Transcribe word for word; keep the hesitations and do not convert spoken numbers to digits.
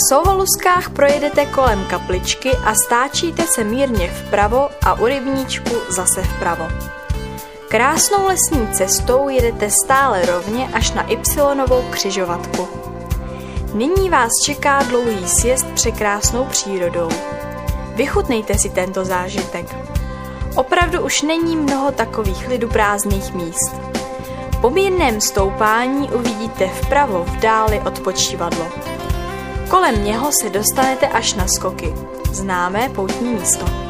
Sovoluskách projedete kolem kapličky a stáčíte se mírně vpravo a u rybníčku zase vpravo. Krásnou lesní cestou jedete stále rovně až na Y-novou křižovatku. Nyní vás čeká dlouhý sjezd překrásnou přírodou. Vychutnejte si tento zážitek. Opravdu už není mnoho takových liduprázdných míst. Po mírném stoupání uvidíte vpravo v dáli odpočívadlo. Kolem něho se dostanete až na skoky, známé poutní místo.